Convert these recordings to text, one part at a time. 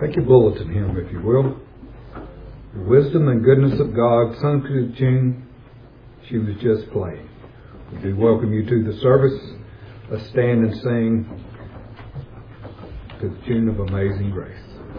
Take your bulletin hymn, if you will. The Wisdom and Goodness of God, sung to the tune she was just playing. We do welcome you to the service. Let's stand and sing to the tune of Amazing Grace.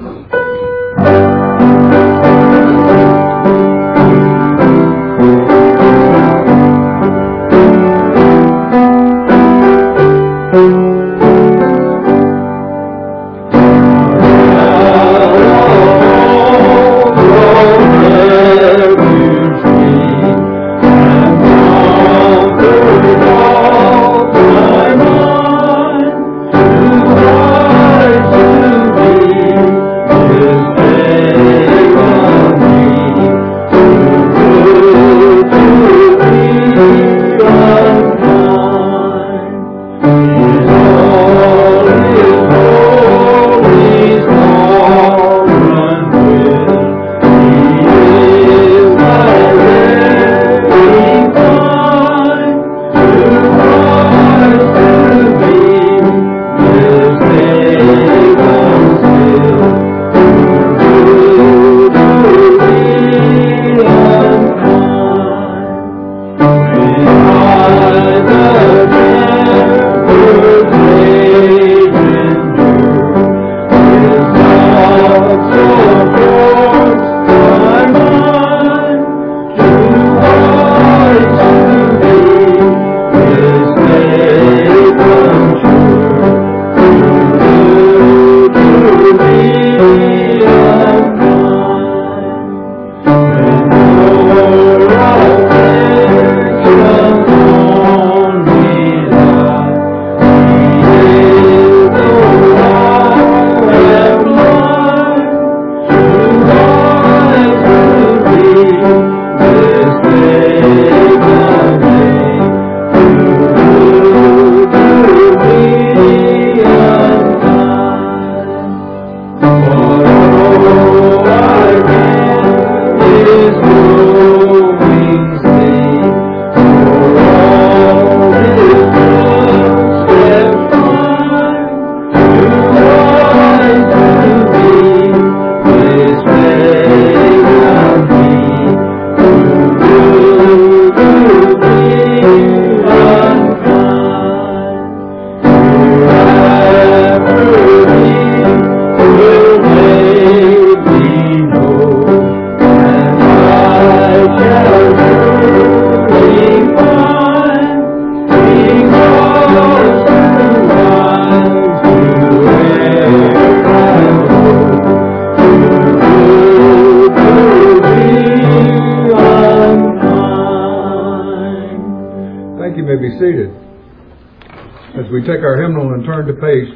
Take our hymnal and turn to page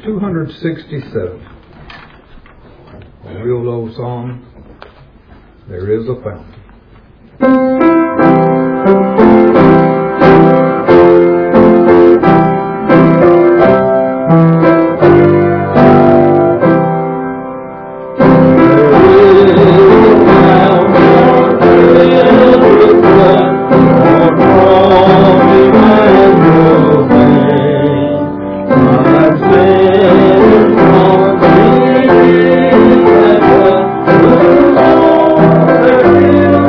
267. A real old song, There Is a Fountain. There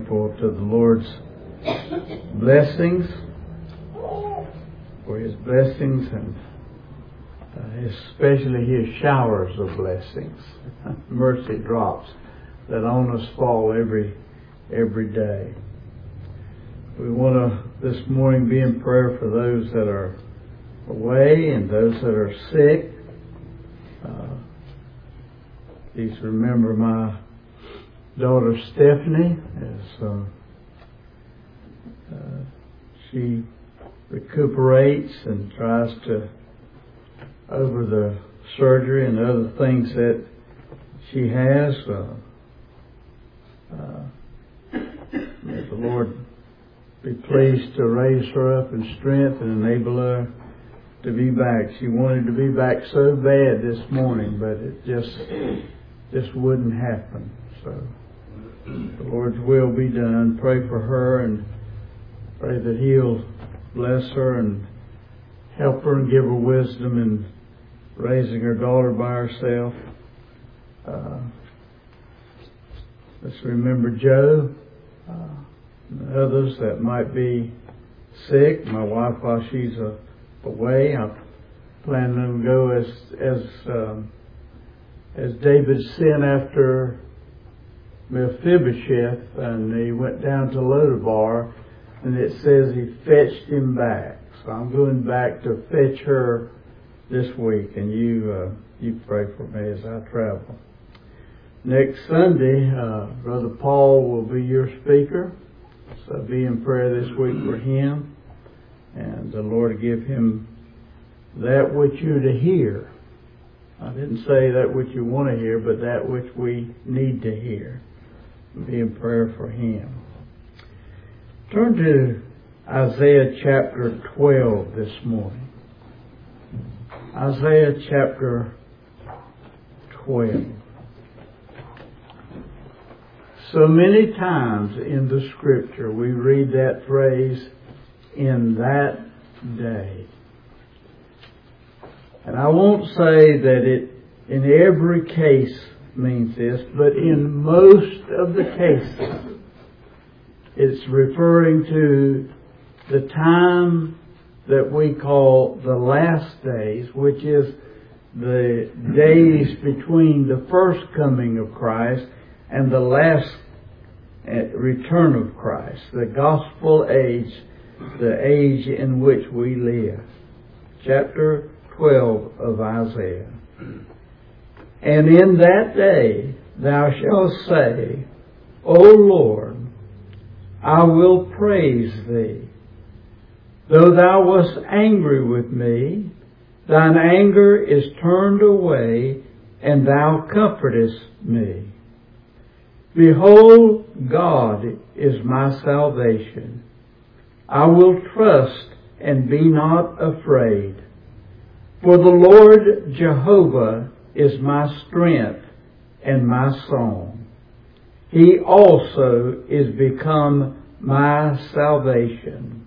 thankful to the Lord's blessings, for His blessings, and especially His showers of blessings, mercy drops that on us fall every day. We want to this morning be in prayer for those that are away and those that are sick. Please remember my daughter Stephanie as she recuperates and tries to over the surgery and other things that she has. May the Lord be pleased to raise her up in strength and enable her to be back. She wanted to be back so bad this morning, but it just wouldn't happen. So the Lord's will be done. Pray for her and pray that He'll bless her and help her and give her wisdom in raising her daughter by herself. Let's remember Joe and others that might be sick. My wife, while she's away, I'm planning to go as David sent after Mephibosheth, and he went down to Lodabar, and it says he fetched him back. So I'm going back to fetch her this week, and you pray for me as I travel. Next Sunday, Brother Paul will be your speaker, so be in prayer this week for him, and the Lord give him that which you to hear. I didn't say that which you want to hear, but that which we need to hear. Be in prayer for him. Turn to Isaiah chapter 12 this morning. Isaiah chapter 12. So many times in the Scripture we read that phrase, "in that day." And I won't say that it in every case means this, but in most of the cases it's referring to the time that we call the last days, which is the days between the first coming of Christ and the last return of Christ, the gospel age, the age in which we live. Chapter 12 of Isaiah. "And in that day thou shalt say, O Lord, I will praise thee. Though thou wast angry with me, thine anger is turned away, and thou comfortest me. Behold, God is my salvation. I will trust and be not afraid. For the Lord Jehovah is my strength and my song. He also is become my salvation.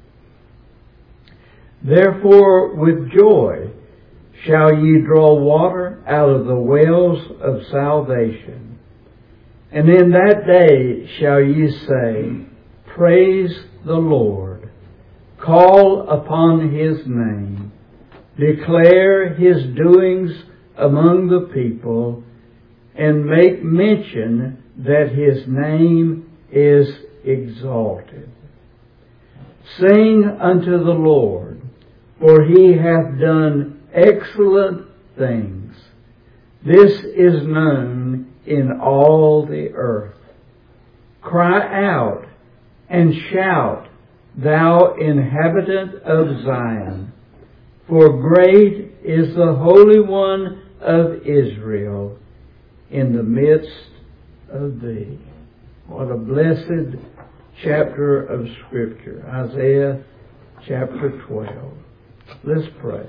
Therefore with joy shall ye draw water out of the wells of salvation. And in that day shall ye say, Praise the Lord. Call upon His name. Declare His doings among the people, and make mention that His name is exalted. Sing unto the Lord, for He hath done excellent things. This is known in all the earth. Cry out and shout, thou inhabitant of Zion, for great is the Holy One of Israel in the midst of thee. What a blessed chapter of Scripture. Isaiah chapter 12. Let's pray.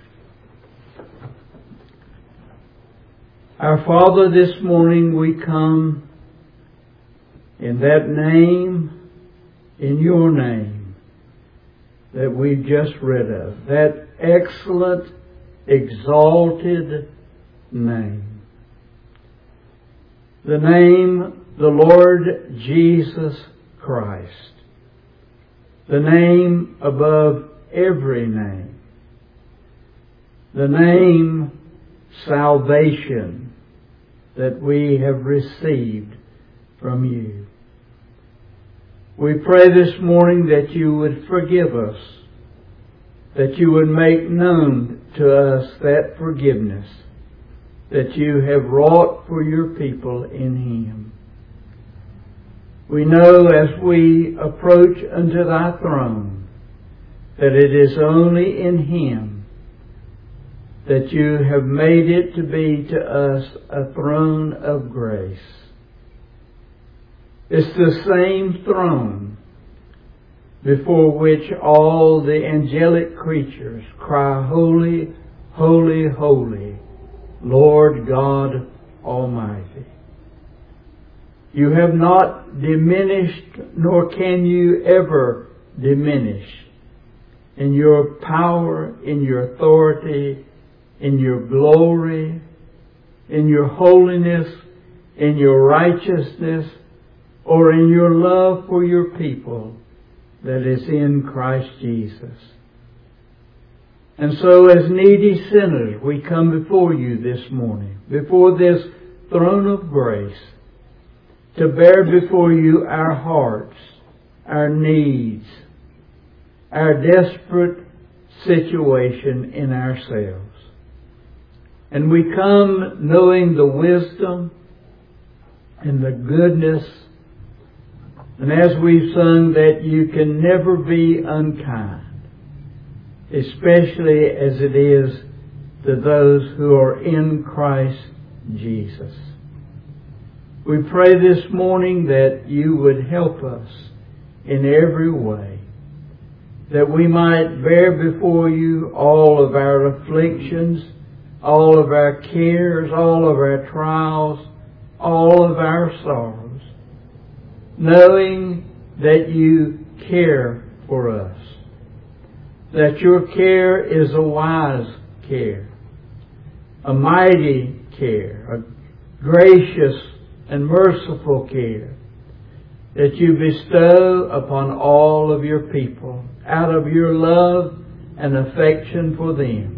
Our Father, this morning we come in that name, in your name, that we've just read of. That excellent, exalted name. The name, the Lord Jesus Christ, the name above every name, the name salvation that we have received from you. We pray this morning that you would forgive us, that you would make known to us that forgiveness that you have wrought for your people in Him. We know as we approach unto thy throne that it is only in Him that you have made it to be to us a throne of grace. It's the same throne before which all the angelic creatures cry, Holy, holy, holy, Lord God Almighty. You have not diminished, nor can you ever diminish in your power, in your authority, in your glory, in your holiness, in your righteousness, or in your love for your people that is in Christ Jesus. And so as needy sinners, we come before you this morning, before this throne of grace, to bear before you our hearts, our needs, our desperate situation in ourselves. And we come knowing the wisdom and the goodness, and as we've sung, that you can never be unkind, especially as it is to those who are in Christ Jesus. We pray this morning that you would help us in every way, that we might bear before you all of our afflictions, all of our cares, all of our trials, all of our sorrows, knowing that you care for us, that your care is a wise care, a mighty care, a gracious and merciful care that you bestow upon all of your people out of your love and affection for them.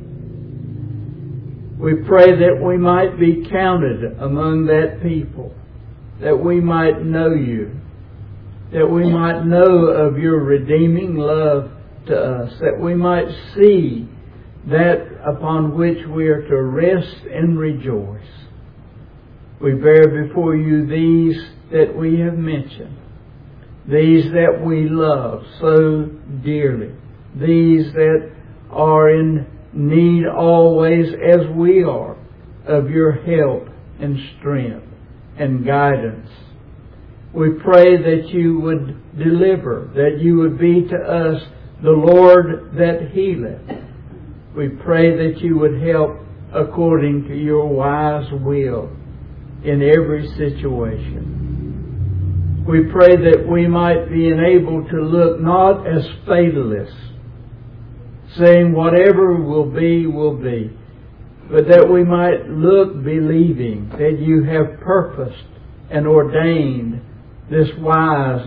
We pray that we might be counted among that people, that we might know you, that we might know of your redeeming love to us, that we might see that upon which we are to rest and rejoice. We bear before you these that we have mentioned, these that we love so dearly, these that are in need always, as we are, of your help and strength and guidance. We pray that you would deliver, that you would be to us the Lord that healeth. We pray that you would help according to your wise will in every situation. We pray that we might be enabled to look not as fatalists, saying whatever will be, will be, but that we might look believing that you have purposed and ordained this wise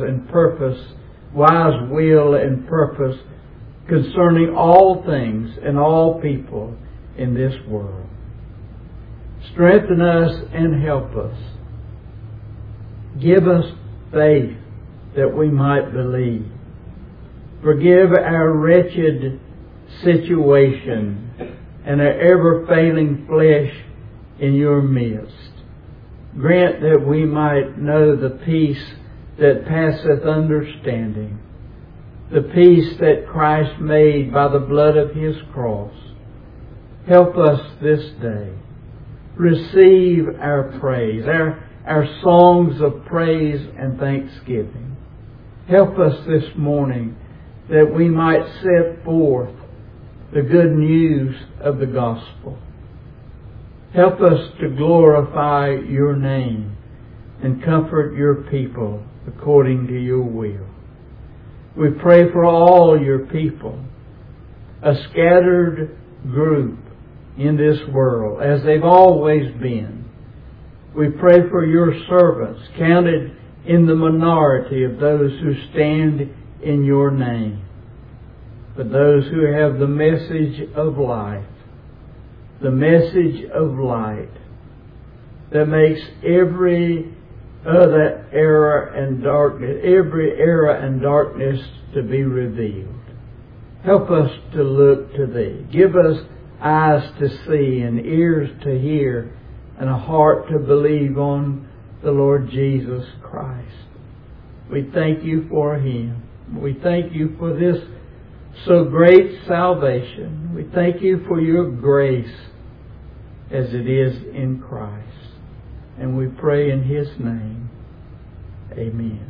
will and purpose concerning all things and all people in this world. Strengthen us and help us. Give us faith that we might believe. Forgive our wretched situation and our ever-failing flesh in your midst. Grant that we might know the peace that passeth understanding, the peace that Christ made by the blood of His cross. Help us this day. Receive our praise, our songs of praise and thanksgiving. Help us this morning that we might set forth the good news of the gospel. Help us to glorify your name and comfort your people according to your will. We pray for all your people, a scattered group in this world, as they've always been. We pray for your servants, counted in the minority of those who stand in your name, but those who have the message of life, the message of light that makes every other error and darkness to be revealed. Help us to look to Thee. Give us eyes to see and ears to hear and a heart to believe on the Lord Jesus Christ. We thank You for Him. We thank You for this so great salvation. We thank You for Your grace as it is in Christ. And we pray in His name. Amen.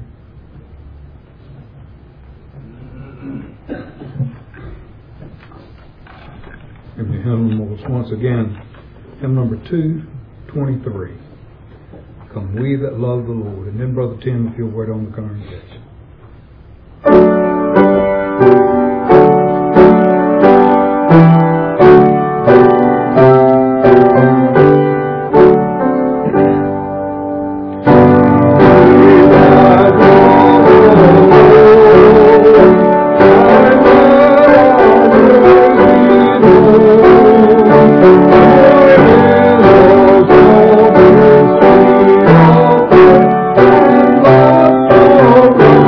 Give the hymnals once again. Hymn number 223. Come we that love the Lord. And then Brother Tim, if you'll wait on the congregation. Oh,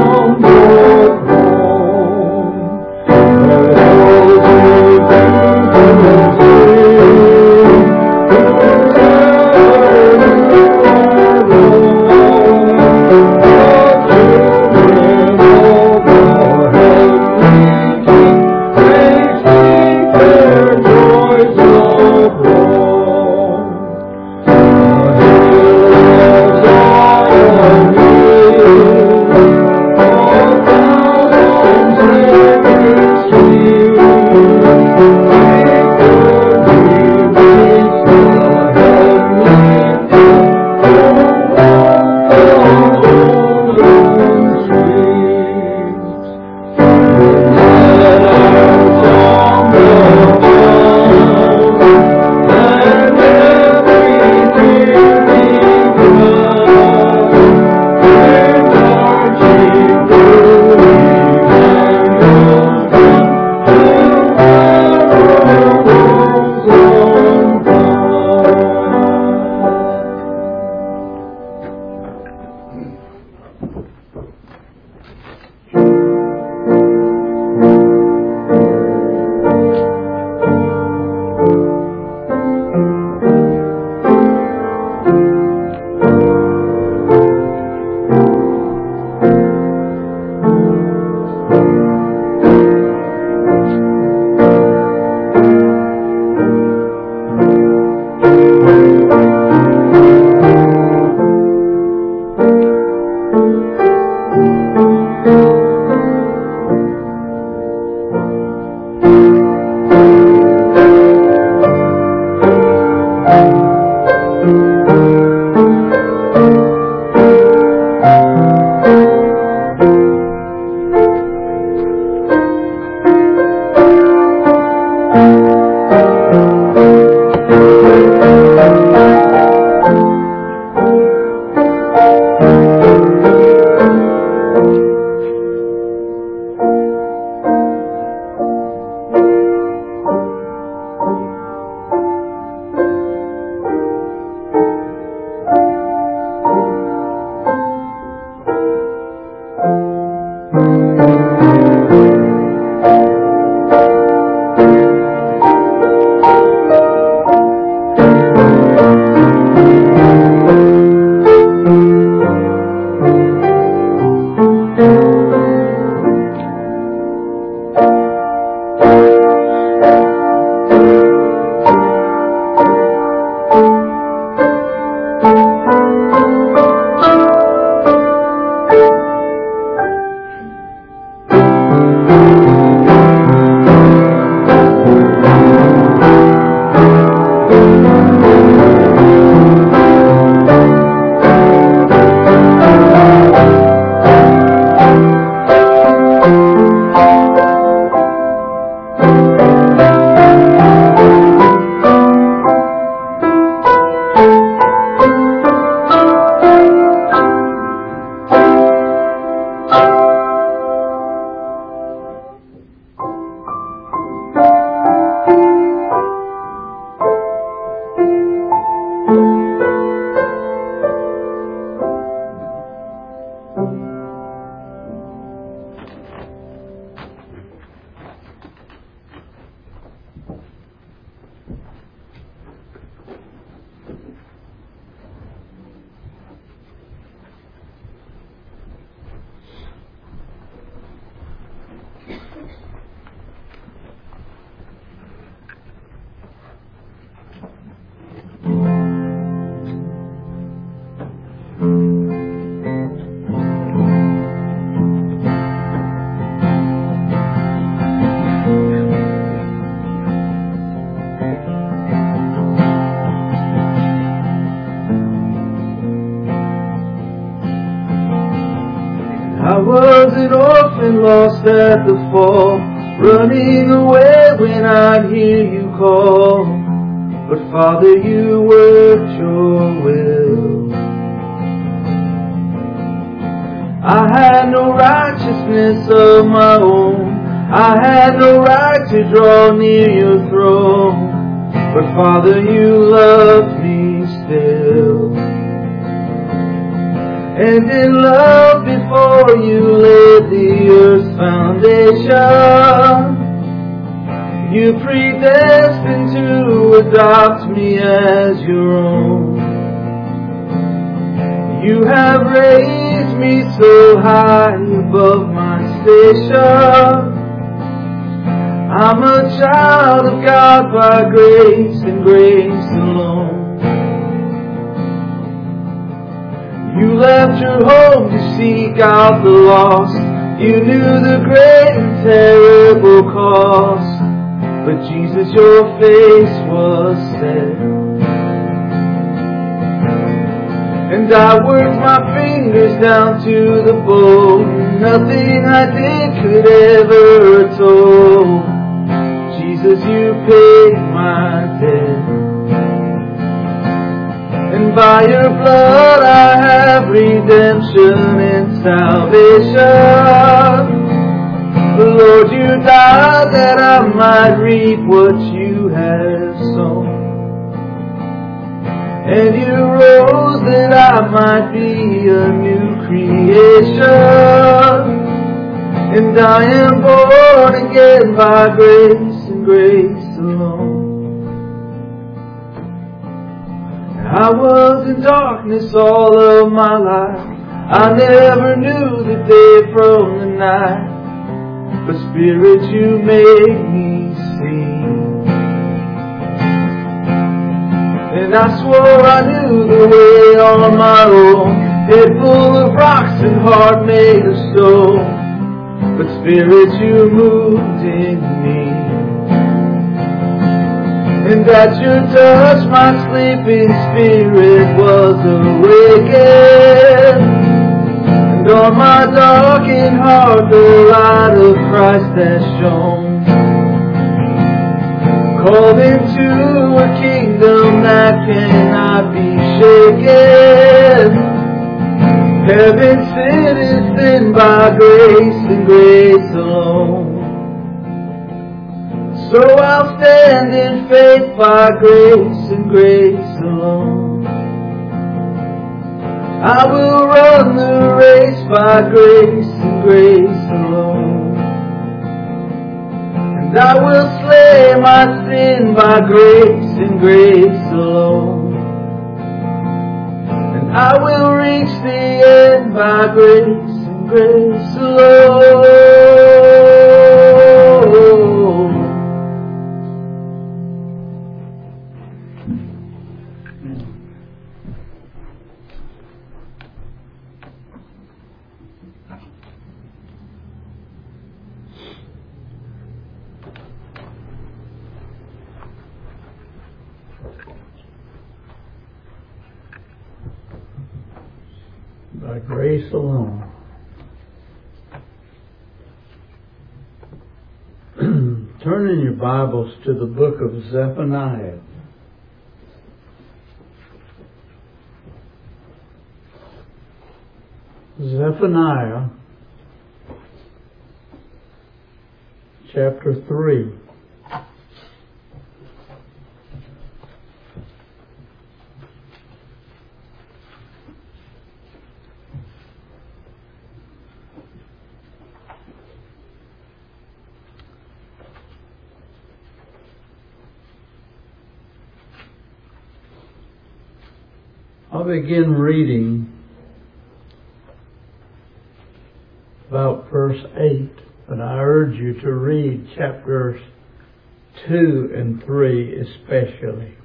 lost at the fall, running away when I hear you call. But Father, you worked your will. I had no righteousness of my own, I had no right to draw near your throne. But Father, you loved me still. And in love before you laid the earth's foundation, you predestined to adopt me as your own. You have raised me so high above my station. I'm a child of God by grace and grace alone. You left your home to seek out the lost. You knew the great and terrible cost. But Jesus, your face was set. And I worked my fingers down to the bone. Nothing I did could ever atone. Jesus, you paid my debt. And by your blood I have redemption and salvation. Lord, you died that I might reap what you have sown. And you rose that I might be a new creation. And I am born again by grace and grace alone. I was in darkness all of my life. I never knew the day from the night. But Spirit, you made me see. And I swore I knew the way on my own, head full of rocks and heart made of stone. But Spirit, you moved in me. And at your touch my sleeping spirit was awakened. And on my darkened heart the light of Christ has shone. Called into a kingdom that cannot be shaken. Heaven citizen by grace and grace alone. So I'll stand in faith by grace and grace alone. I will run the race by grace and grace alone. And I will slay my sin by grace and grace alone. And I will reach the end by grace and grace alone. By grace alone. Turn in your Bibles to the book of Zephaniah. Zephaniah, chapter 3. I'll begin reading about verse 8, but I urge you to read chapters 2 and 3 especially.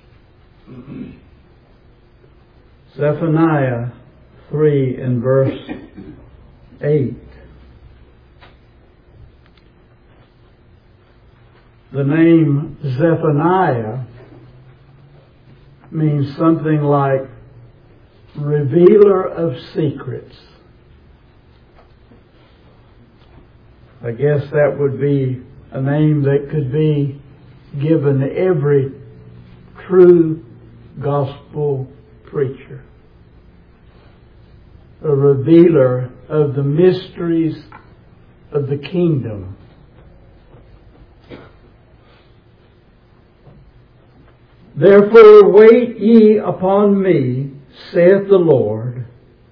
Zephaniah 3 and verse 8. The name Zephaniah means something like revealer of secrets. I guess that would be a name that could be given every true gospel preacher. A revealer of the mysteries of the kingdom. Therefore wait ye upon me, saith the Lord,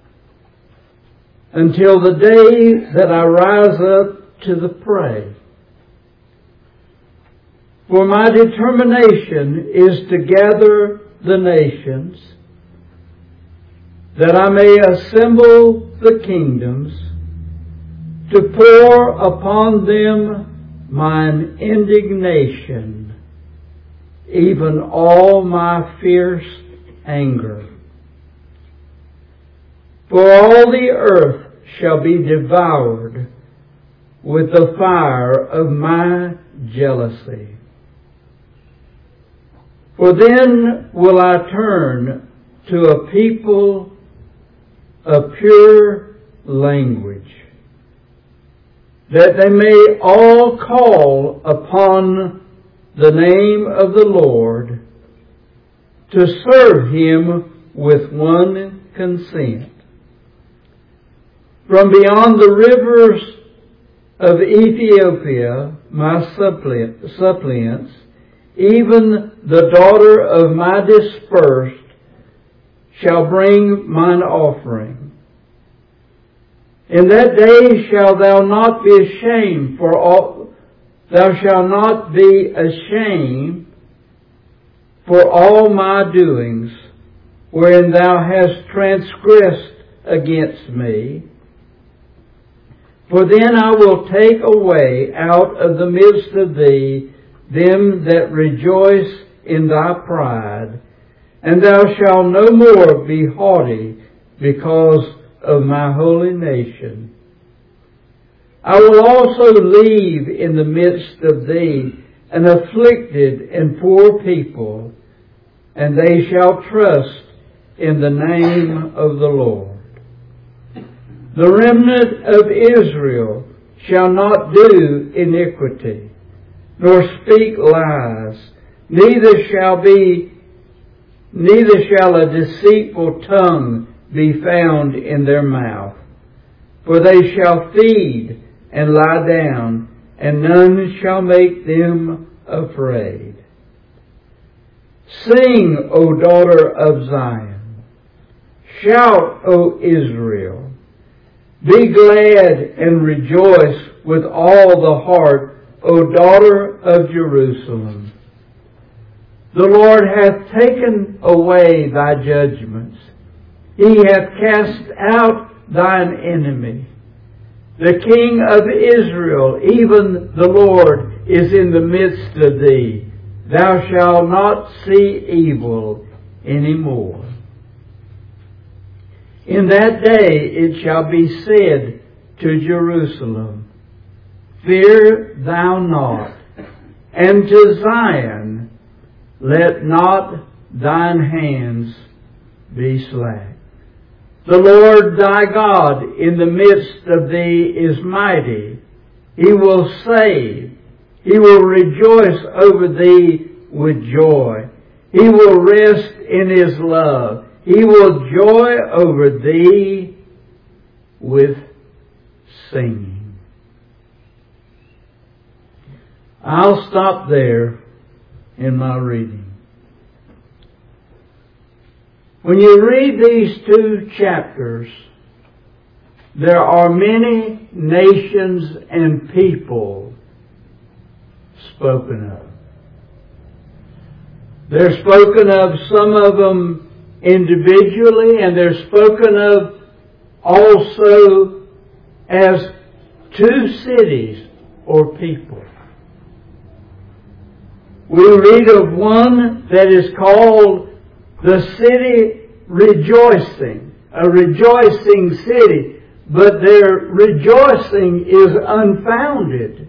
until the day that I rise up to the prey. For my determination is to gather the nations, that I may assemble the kingdoms, to pour upon them mine indignation, even all my fierce anger. For all the earth shall be devoured with the fire of my jealousy. For then will I turn to a people of pure language, that they may all call upon the name of the Lord, to serve Him with one consent. From beyond the rivers of Ethiopia, my suppliants, even the daughter of my dispersed, shall bring mine offering. In that day shalt thou not be ashamed, thou shalt not be ashamed for all my doings, wherein thou hast transgressed against me. For then I will take away out of the midst of thee them that rejoice in thy pride, and thou shalt no more be haughty because of my holy nation. I will also leave in the midst of thee an afflicted and poor people, and they shall trust in the name of the Lord. The remnant of Israel shall not do iniquity, nor speak lies, neither shall a deceitful tongue be found in their mouth. For they shall feed and lie down, and none shall make them afraid. Sing, O daughter of Zion. Shout, O Israel. Be glad and rejoice with all the heart, O daughter of Jerusalem. The Lord hath taken away thy judgments. He hath cast out thine enemy. The King of Israel, even the Lord, is in the midst of thee. Thou shalt not see evil any more. In that day it shall be said to Jerusalem, Fear thou not, and to Zion, let not thine hands be slack. The Lord thy God in the midst of thee is mighty. He will save. He will rejoice over thee with joy. He will rest in His love. He will joy over thee with singing. I'll stop there in my reading. When you read these two chapters, there are many nations and people spoken of. They're spoken of, some of them individually, and they're spoken of also as two cities or people. We read of one that is called the city rejoicing, a rejoicing city, but their rejoicing is unfounded.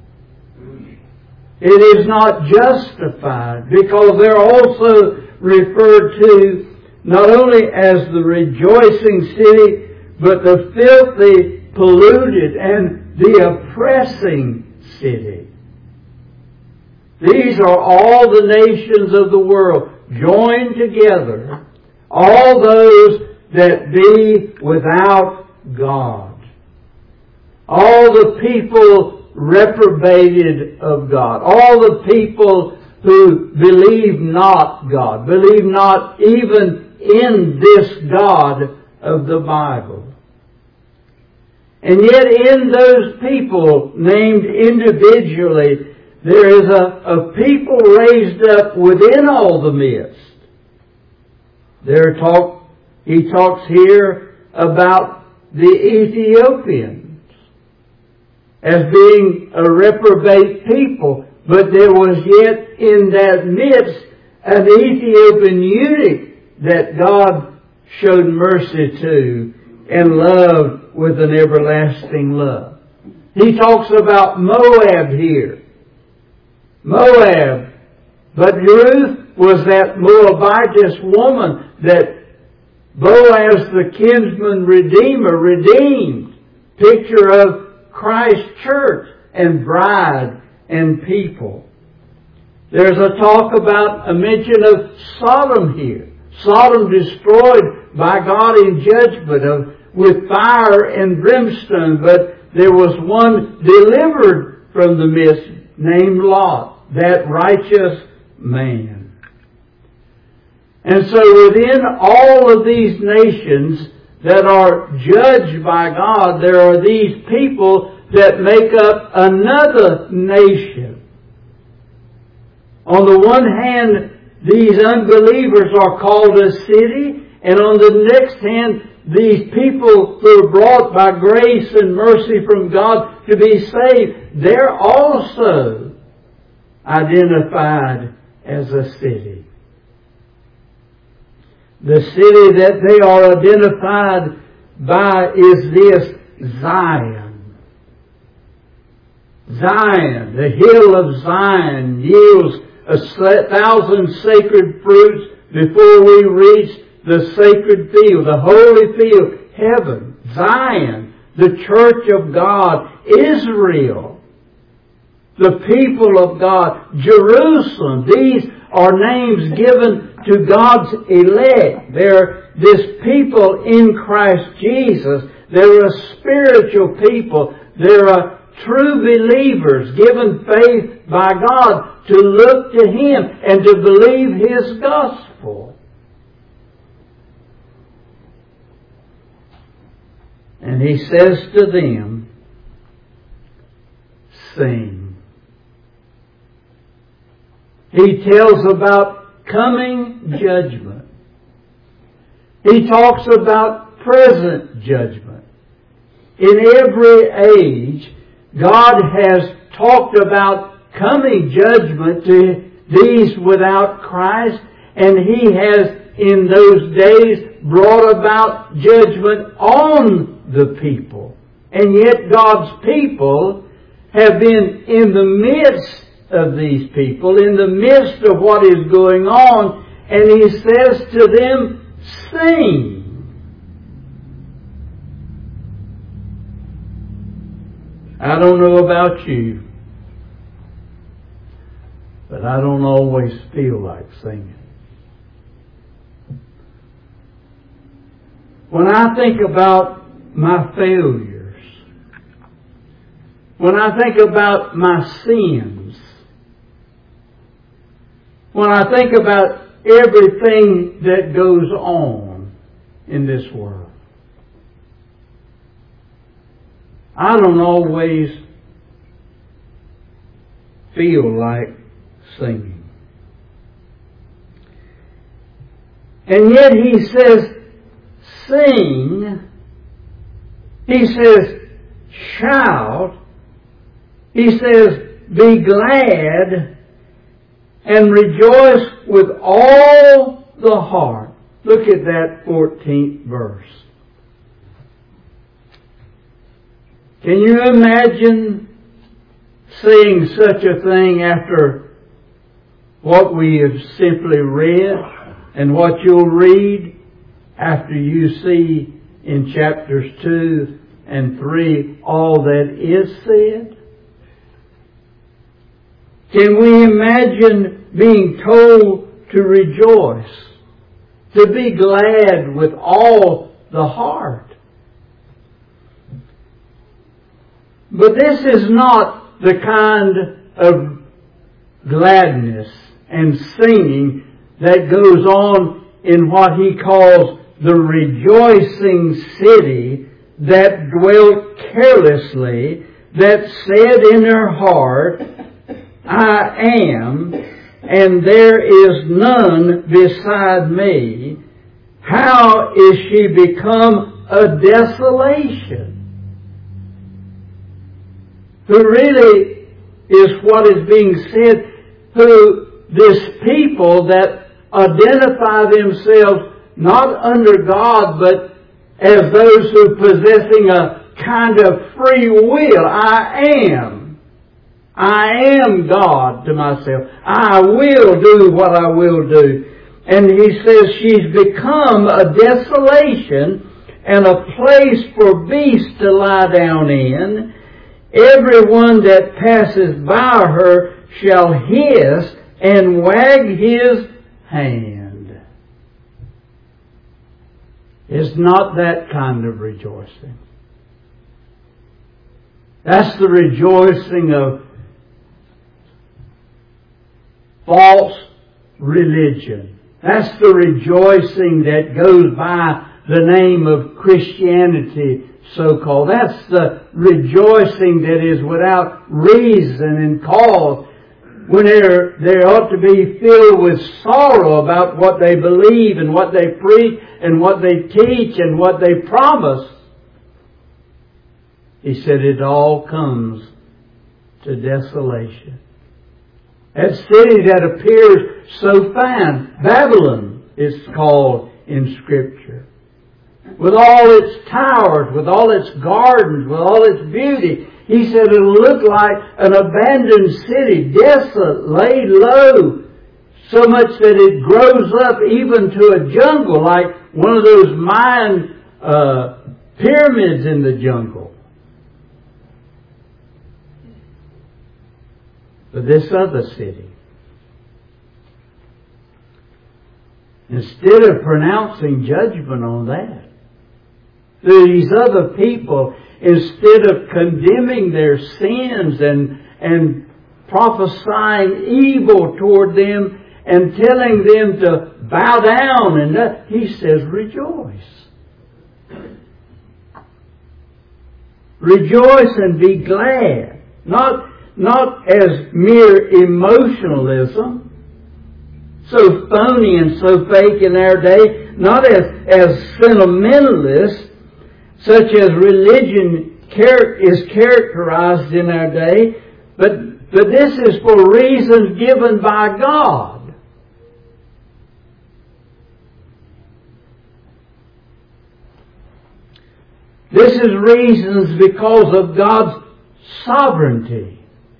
It is not justified, because they're also referred to not only as the rejoicing city, but the filthy, polluted, and the oppressing city. These are all the nations of the world joined together, all those that be without God, all the people reprobated of God, all the people who believe not God, believe not even in this God of the Bible. And yet in those people named individually, there is a people raised up within all the midst. He talks here about the Ethiopians as being a reprobate people, but there was yet in that midst an Ethiopian eunuch that God showed mercy to and loved with an everlasting love. He talks about Moab here. Moab. But Ruth was that Moabitess woman that Boaz the kinsman redeemer redeemed. Picture of Christ's church and bride and people. There's a mention of Sodom here. Sodom destroyed by God in judgment with fire and brimstone, but there was one delivered from the midst named Lot, that righteous man. And so within all of these nations that are judged by God, there are these people that make up another nation. On the one hand, these unbelievers are called a city, and on the next hand, these people who are brought by grace and mercy from God to be saved, they're also identified as a city. The city that they are identified by is this Zion. Zion, the hill of Zion, yields 1,000 sacred fruits before we reach the sacred field, the holy field, heaven, Zion, the church of God, Israel, the people of God, Jerusalem. These are names given to God's elect. They're this people in Christ Jesus. They're a spiritual people. They're a true believers given faith by God to look to Him and to believe His gospel. And He says to them, sing. He tells about coming judgment. He talks about present judgment. In every age, God has talked about coming judgment to these without Christ, and He has in those days brought about judgment on the people. And yet God's people have been in the midst of these people, in the midst of what is going on, and He says to them, sing. I don't know about you, but I don't always feel like singing. When I think about my failures, when I think about my sins, when I think about everything that goes on in this world, I don't always feel like singing. And yet He says, sing. He says, shout. He says, be glad and rejoice with all the heart. Look at that 14th verse. Can you imagine saying such a thing after what we have simply read and what you'll read after you see in chapters 2 and 3, all that is said? Can we imagine being told to rejoice, to be glad with all the heart? But this is not the kind of gladness and singing that goes on in what he calls the rejoicing city, that dwelt carelessly, that said in her heart, I am, and there is none beside me. How is she become a desolation? Who really is what is being said, who this people that identify themselves not under God, but as those who possessing a kind of free will. I am God to myself. I will do what I will do. And he says she's become a desolation and a place for beasts to lie down in. Everyone that passes by her shall hiss and wag his hand. It's not that kind of rejoicing. That's the rejoicing of false religion. That's the rejoicing that goes by the name of Christianity, so-called. That's the rejoicing that is without reason and cause, when they ought to be filled with sorrow about what they believe and what they preach and what they teach and what they promise. He said it all comes to desolation. That city that appears so fine, Babylon is called in Scripture. With all its towers, with all its gardens, with all its beauty. He said it'll look like an abandoned city, desolate, laid low, so much that it grows up even to a jungle, like one of those Mayan pyramids in the jungle. But this other city, instead of pronouncing judgment on that, these other people, instead of condemning their sins and prophesying evil toward them and telling them to bow down, and that, he says, rejoice. Rejoice and be glad. Not as mere emotionalism, so phony and so fake in our day, not as sentimentalists, such as religion is characterized in our day, but this is for reasons given by God. This is reasons because of God's sovereignty.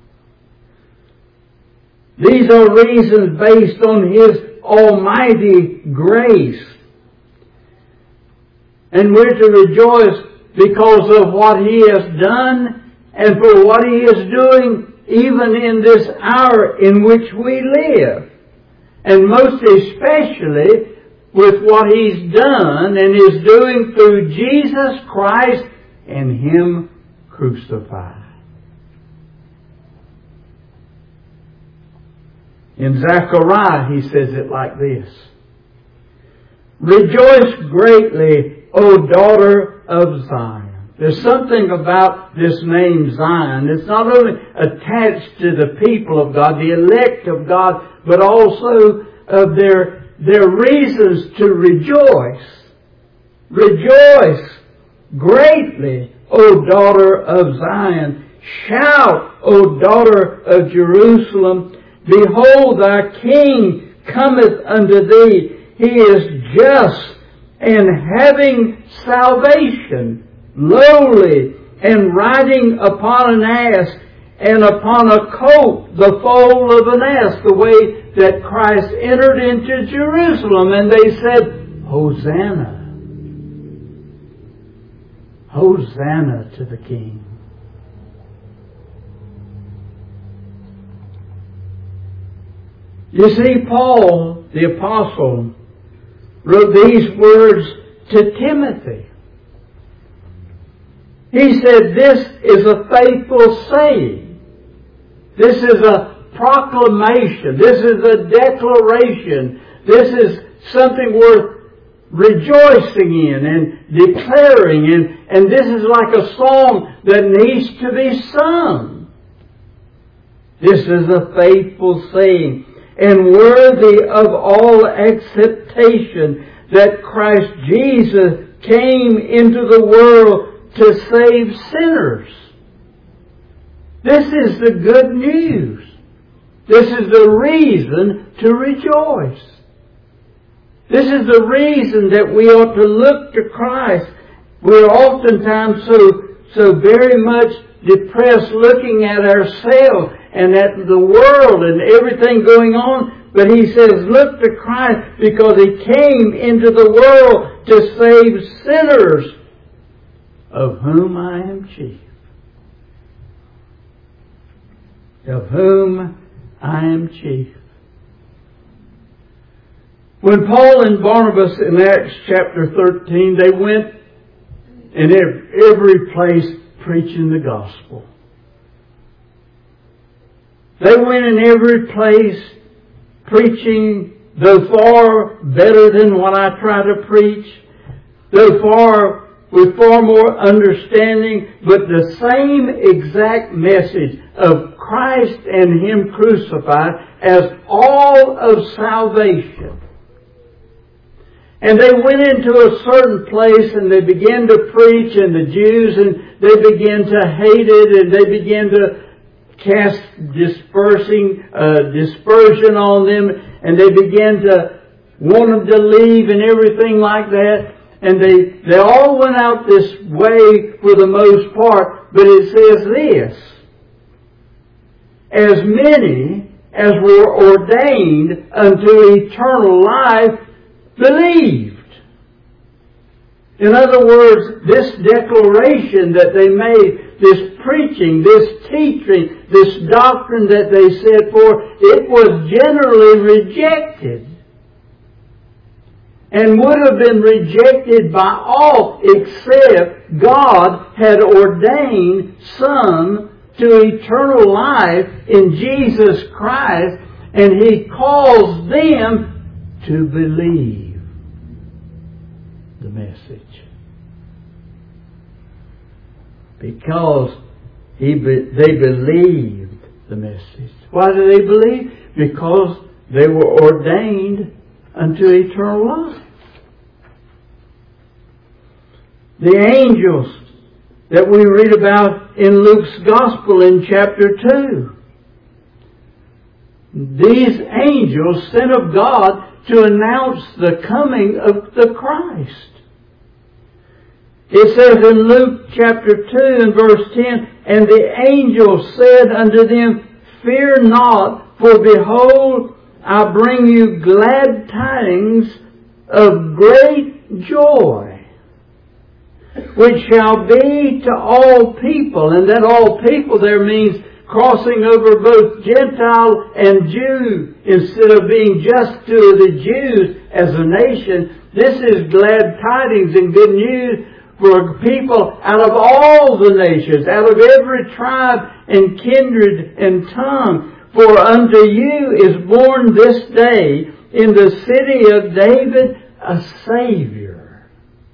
These are reasons based on His almighty grace. And we're to rejoice because of what He has done and for what He is doing even in this hour in which we live. And most especially with what He's done and is doing through Jesus Christ and Him crucified. In Zechariah, he says it like this. Rejoice greatly, O daughter of Zion. There's something about this name Zion. It's not only attached to the people of God, the elect of God, but also of their reasons to rejoice. Rejoice greatly, O daughter of Zion. Shout, O daughter of Jerusalem. Behold, thy King cometh unto thee. He is just and having salvation, lowly, and riding upon an ass, and upon a colt, the foal of an ass, the way that Christ entered into Jerusalem. And they said, Hosanna. Hosanna to the King. You see, Paul, the apostle, wrote these words to Timothy. He said, this is a faithful saying. This is a proclamation. This is a declaration. This is something worth rejoicing in and declaring. And this is like a song that needs to be sung. This is a faithful saying and worthy of all acceptation that Christ Jesus came into the world to save sinners. This is the good news. This is the reason to rejoice. This is the reason that we ought to look to Christ. We're oftentimes so very much depressed looking at ourselves and at the world and everything going on. But he says, look to Christ because He came into the world to save sinners, of whom I am chief. Of whom I am chief. When Paul and Barnabas in Acts chapter 13, they went in every place preaching the gospel. They went in every place preaching, though far better than what I try to preach, though with far more understanding, but the same exact message of Christ and Him crucified as all of salvation. And they went into a certain place and they began to preach, and the Jews, and they began to hate it, and they began to cast dispersion on them, and they began to want them to leave and everything like that. And they all went out this way for the most part, but it says this: as many as were ordained unto eternal life believed. In other words, this declaration that they made, this preaching, this teaching, this doctrine that they set forth, it was generally rejected. And would have been rejected by all except God had ordained some to eternal life in Jesus Christ, and He calls them to believe the message. Because they believed the message. Why do they believe? Because they were ordained unto eternal life. The angels that we read about in Luke's Gospel in chapter 2. These angels sent of God to announce the coming of the Christ. It says in Luke chapter 2 and verse 10, and the angel said unto them, fear not, for behold, I bring you glad tidings of great joy, which shall be to all people. And that all people there means crossing over both Gentile and Jew. Instead of being just to the Jews as a nation, this is glad tidings and good news for people out of all the nations, out of every tribe and kindred and tongue. For unto you is born this day in the city of David a Savior.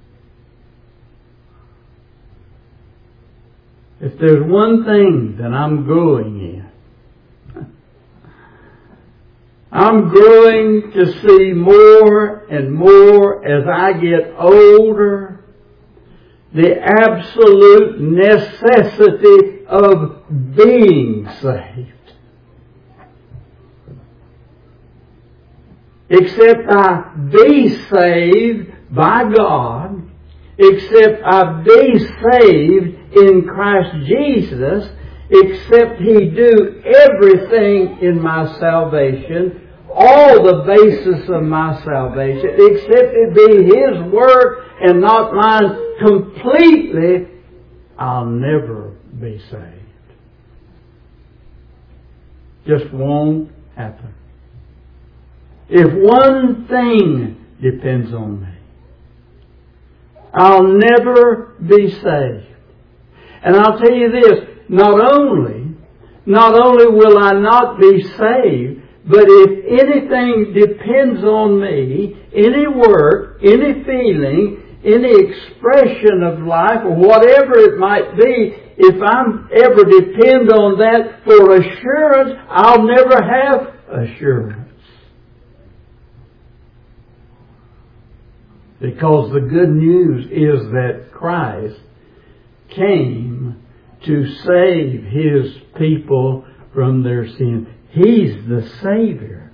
If there's one thing that I'm growing in, I'm growing to see more and more as I get older the absolute necessity of being saved. Except I be saved by God, except I be saved in Christ Jesus, except He do everything in my salvation, all the basis of my salvation, except it be His work and not mine completely, I'll never be saved. Just won't happen. If one thing depends on me, I'll never be saved. And I'll tell you this, not only will I not be saved, but if anything depends on me, any work, any feeling, any expression of life, or whatever it might be, if I'm ever depend on that for assurance, I'll never have assurance. Because the good news is that Christ came to save His people from their sin. He's the Savior.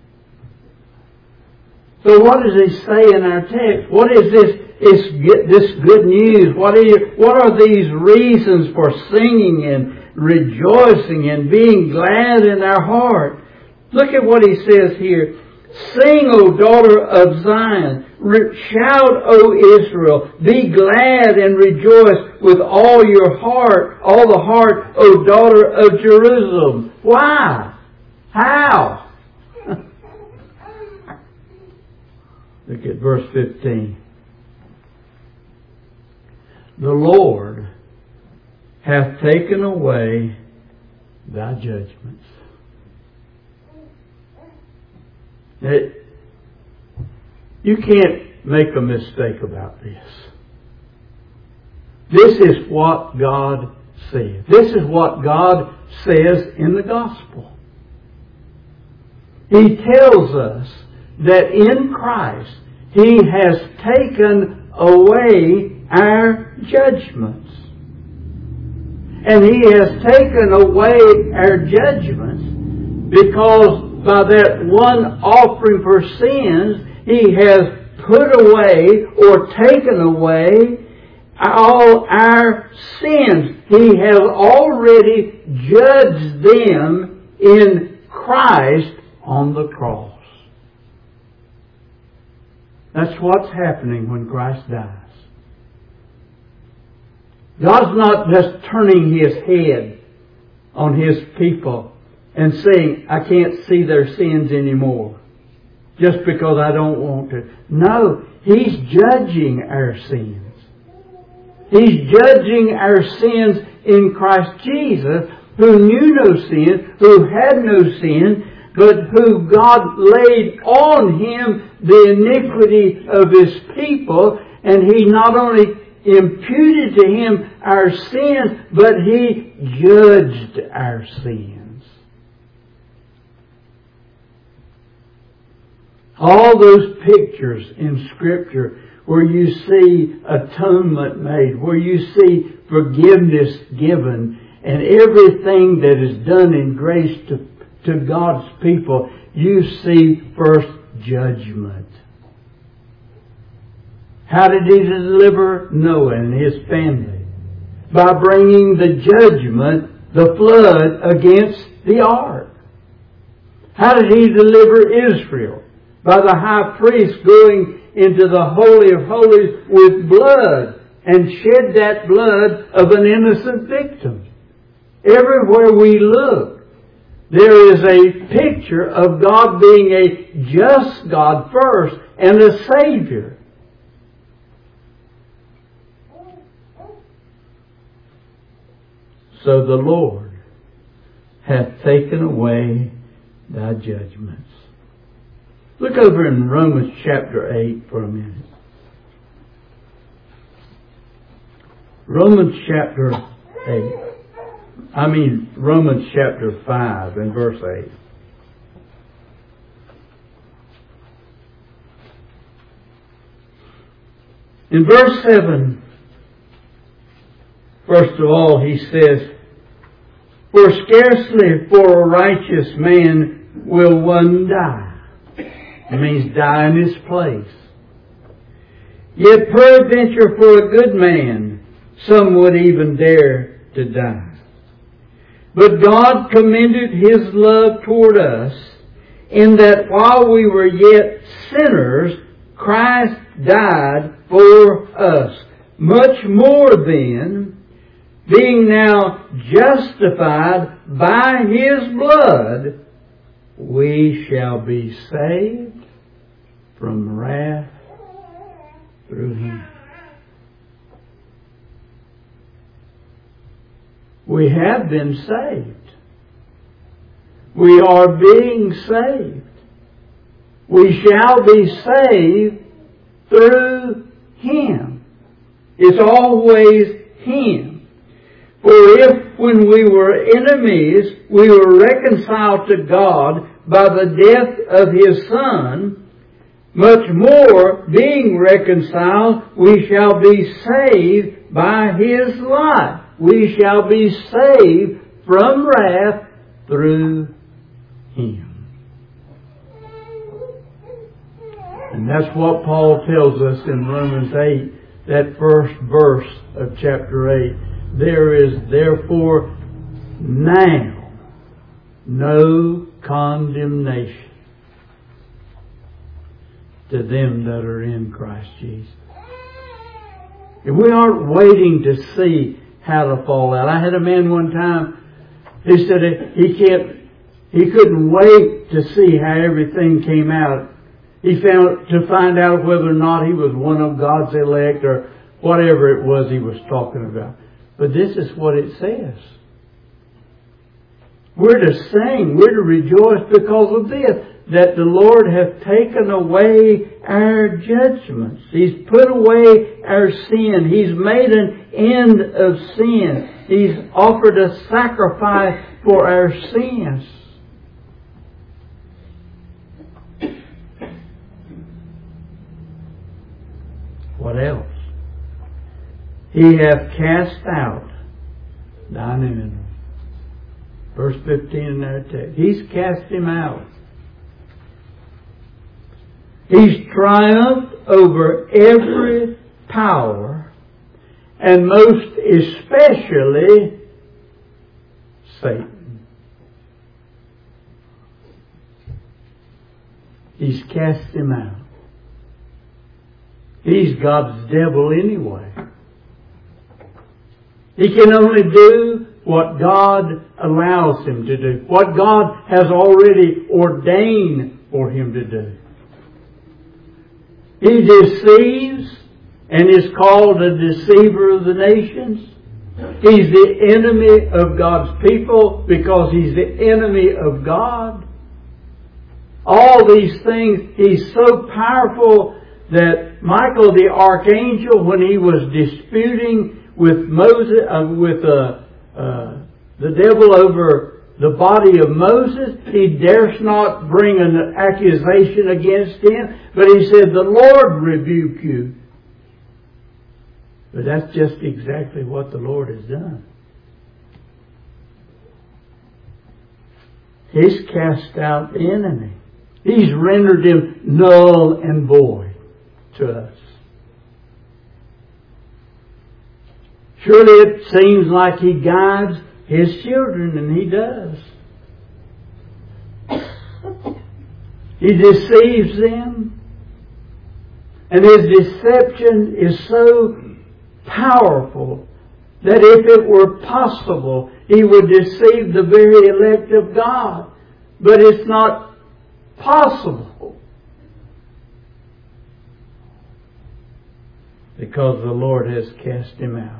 So what does He say in our text? What is this good news? What are these reasons for singing and rejoicing and being glad in our heart? Look at what He says here. Sing, O daughter of Zion. Shout, O Israel. Be glad and rejoice with all your heart, all the heart, O daughter of Jerusalem. Why? How? Look at verse 15. The Lord hath taken away thy judgments. You can't make a mistake about this. This is what God said. This is what God says in the gospel. He tells us that in Christ He has taken away our judgments. And He has taken away our judgments because by that one offering for sins, He has put away or taken away all our sins. He has already judged them in Christ on the cross. That's what's happening when Christ dies. God's not just turning His head on His people and saying, I can't see their sins anymore just because I don't want to. No, He's judging our sins. He's judging our sins in Christ Jesus, who knew no sin, who had no sin, but who God laid on Him the iniquity of His people, and He not only imputed to Him our sins, but He judged our sins. All those pictures in Scripture where you see atonement made, where you see forgiveness given, and everything that is done in grace to God's people, you see first judgment. How did He deliver Noah and his family? By bringing the judgment, the flood, against the ark. How did He deliver Israel? By the high priest going into the Holy of Holies with blood and shed that blood of an innocent victim. Everywhere we look, there is a picture of God being a just God first and a Savior. So the Lord hath taken away thy judgments. Look over in Romans chapter 8 for a minute. Romans chapter 5 and verse 8. In verse 7, first of all, he says, For scarcely for a righteous man will one die. It means die in his place. Yet peradventure for a good man, some would even dare to die. But God commended His love toward us, in that while we were yet sinners, Christ died for us. Much more then, being now justified by His blood, we shall be saved from wrath through Him. We have been saved. We are being saved. We shall be saved through Him. It's always Him. For if when we were enemies, we were reconciled to God by the death of His Son, much more, being reconciled, we shall be saved by His life. We shall be saved from wrath through Him. And that's what Paul tells us in Romans 8, that first verse of chapter 8. There is therefore now no condemnation to them that are in Christ Jesus. And we aren't waiting to see how to fall out. I had a man one time, he said he couldn't wait to see how everything came out. He found to find out whether or not he was one of God's elect or whatever it was he was talking about. But this is what it says. We're to sing, we're to rejoice because of this, that the Lord hath taken away our judgments. He's put away our sin. He's made an end of sin. He's offered a sacrifice for our sins. What else? He hath cast out thine enemy. Verse 15 in our text. He's cast him out. He's triumphed over every power, and most especially Satan. He's cast him out. He's God's devil anyway. He can only do what God allows him to do, what God has already ordained for him to do. He deceives and is called a deceiver of the nations. He's the enemy of God's people because he's the enemy of God. All these things, he's so powerful that Michael the archangel, when he was disputing with Moses, the devil over the body of Moses, he dares not bring an accusation against him, but he said, "The Lord rebuke you." But that's just exactly what the Lord has done. He's cast out the enemy. He's rendered him null and void to us. Surely it seems like he guides his children, and he does. He deceives them, and his deception is so powerful that if it were possible, he would deceive the very elect of God. But it's not possible, because the Lord has cast him out.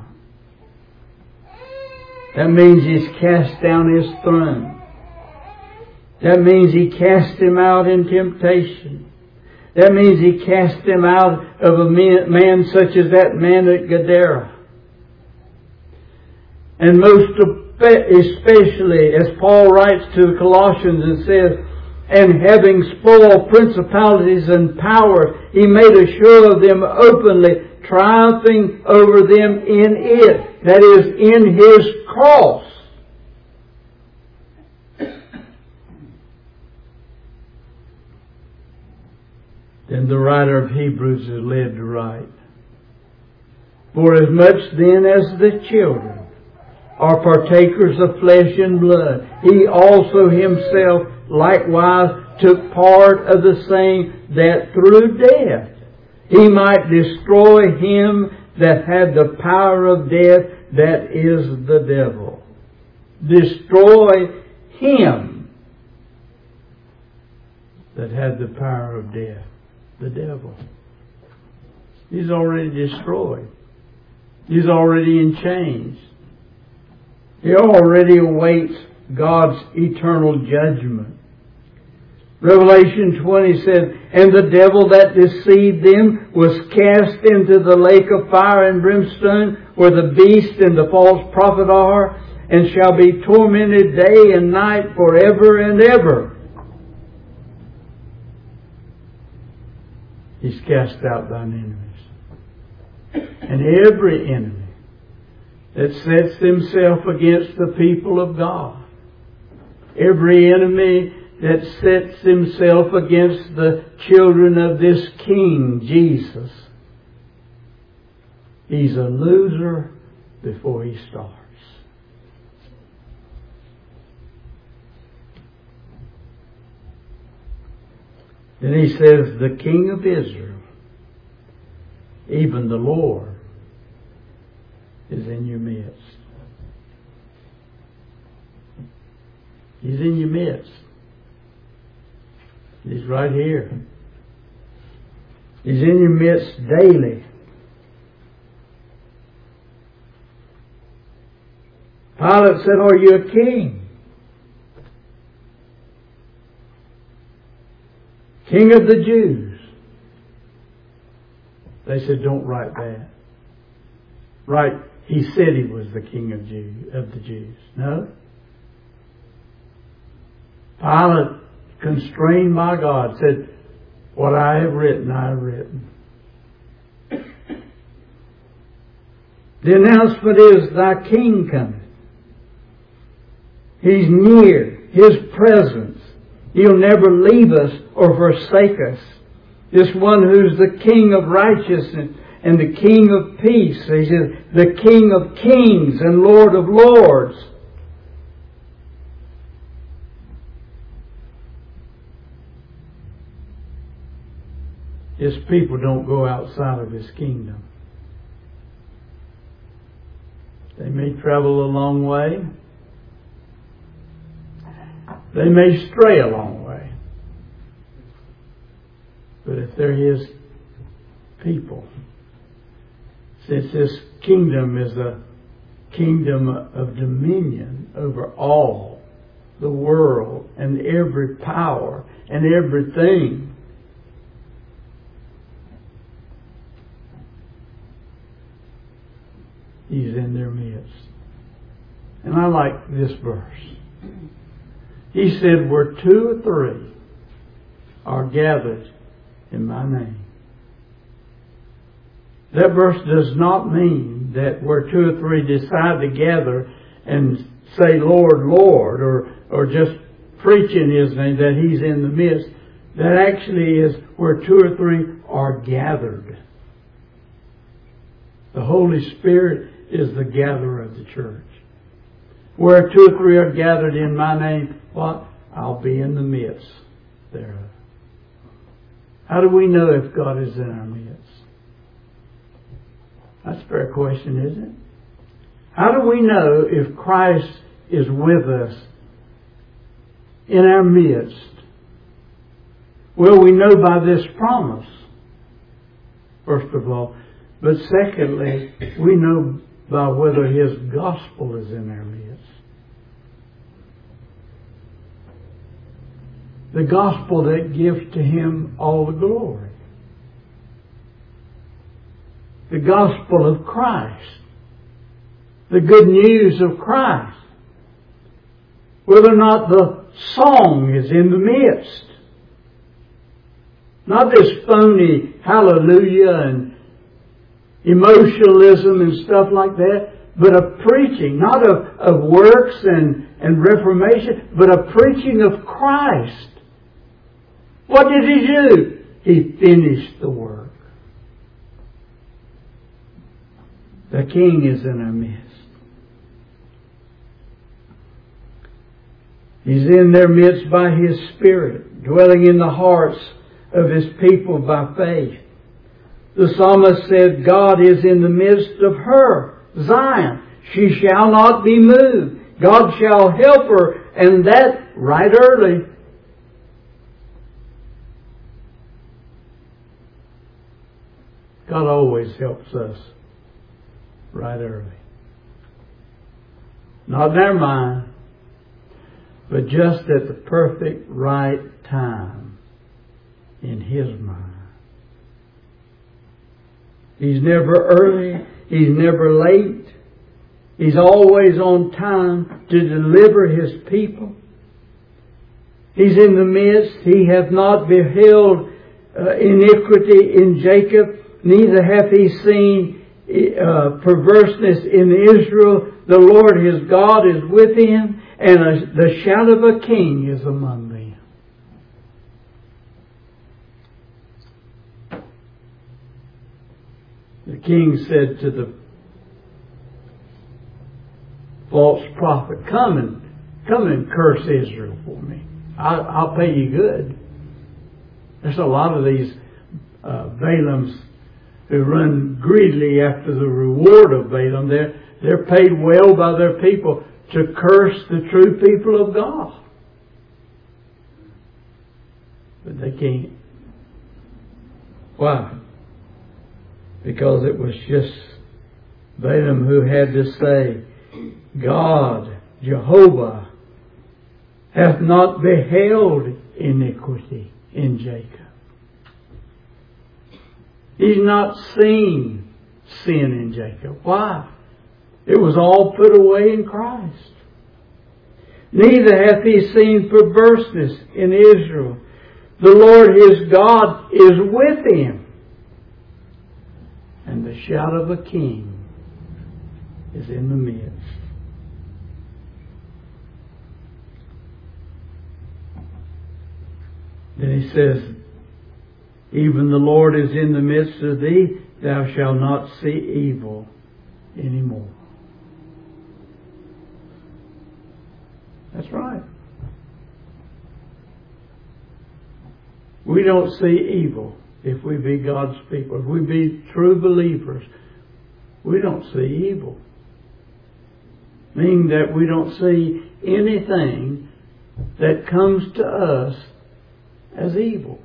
That means he's cast down his throne. That means he cast him out in temptation. That means he cast him out of a man such as that man at Gadara. And most especially, as Paul writes to the Colossians and says, "And having spoiled principalities and powers, he made a show of them openly, triumphing over them in it." That is, in his cross. Then the writer of Hebrews is led to write, "For as much then as the children are partakers of flesh and blood, he also himself likewise took part of the same, that through death He might destroy him that had the power of death, that is the devil. Destroy him that had the power of death, the devil. He's already destroyed. He's already in chains. He already awaits God's eternal judgment. Revelation 20 says, "And the devil that deceived them was cast into the lake of fire and brimstone, where the beast and the false prophet are, and shall be tormented day and night forever and ever." He's cast out thine enemies. And every enemy that sets himself against the people of God, every enemy that sets himself against the children of this King, Jesus, he's a loser before he starts. Then he says, the King of Israel, even the Lord, is in your midst. He's in your midst. He's right here. He's in your midst daily. Pilate said, "Are you a king? King of the Jews?" They said, "Don't write that. Write, he said he was the king of the Jews." No. Pilate, constrained by God, said, "What I have written, I have written." The announcement is, "Thy King cometh." He's near. His presence. He'll never leave us or forsake us. This one who's the King of righteousness and the King of peace. He says, the King of kings and Lord of lords. His people don't go outside of His kingdom. They may travel a long way. They may stray a long way. But if they're His people, since His kingdom is a kingdom of dominion over all the world and every power and everything, He's in their midst. And I like this verse. He said, "Where two or three are gathered in my name." That verse does not mean that where two or three decide to gather and say, "Lord, Lord," or just preach in His name, that He's in the midst. That actually is where two or three are gathered. The Holy Spirit is the gatherer of the church. Where two or three are gathered in my name, what? I'll be in the midst thereof. How do we know if God is in our midst? That's a fair question, isn't it? How do we know if Christ is with us in our midst? Well, we know by this promise, first of all. But secondly, we know by whether His gospel is in our midst. The gospel that gives to Him all the glory. The gospel of Christ. The good news of Christ. Whether or not the song is in the midst. Not this phony hallelujah and emotionalism and stuff like that, but a preaching, not of works and reformation, but a preaching of Christ. What did He do? He finished the work. The King is in our midst. He's in their midst by His Spirit, dwelling in the hearts of His people by faith. The psalmist said, God is in the midst of her, Zion. She shall not be moved. God shall help her, and that right early. God always helps us right early. Not in our mind, but just at the perfect right time in His mind. He's never early. He's never late. He's always on time to deliver His people. He's in the midst. He hath not beheld iniquity in Jacob, neither hath He seen perverseness in Israel. The Lord his God is with him, and the shout of a king is among them. The king said to the false prophet, come and curse Israel for me. I'll pay you good. There's a lot of these Balaams who run greedily after the reward of Balaam. They're paid well by their people to curse the true people of God. But they can't. Why? Because it was just Balaam who had to say, God, Jehovah, hath not beheld iniquity in Jacob. He's not seen sin in Jacob. Why? It was all put away in Christ. Neither hath He seen perverseness in Israel. The Lord his God is with him, and the shout of a king is in the midst. Then he says, even the Lord is in the midst of thee, thou shalt not see evil anymore. That's right. We don't see evil if we be God's people. If we be true believers, we don't see evil. Meaning that we don't see anything that comes to us as evil.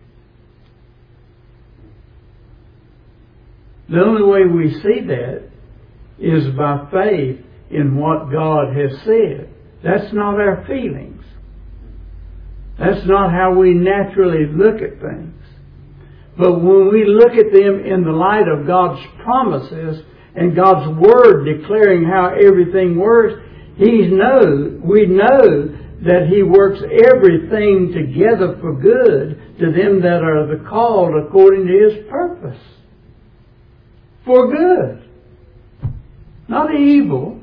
The only way we see that is by faith in what God has said. That's not our feelings. That's not how we naturally look at things. But when we look at them in the light of God's promises and God's Word declaring how everything works, we know that He works everything together for good to them that are the called according to His purpose. For good. Not evil.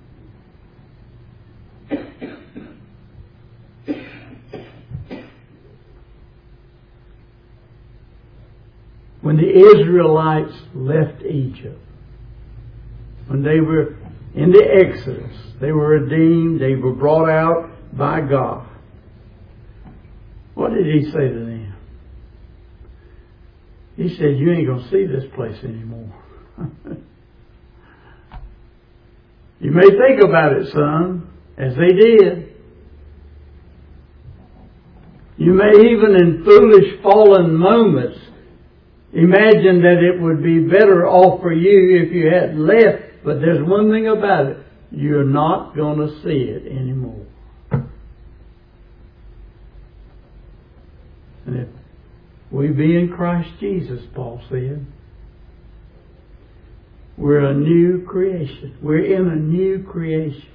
When the Israelites left Egypt, when they were in the Exodus, they were redeemed, they were brought out by God. What did He say to them? He said, you ain't going to see this place anymore. You may think about it, son, as they did. You may even in foolish fallen moments imagine that it would be better off for you if you had left. But there's one thing about it. You're not going to see it anymore. And if we be in Christ Jesus, Paul said, we're a new creation. We're in a new creation.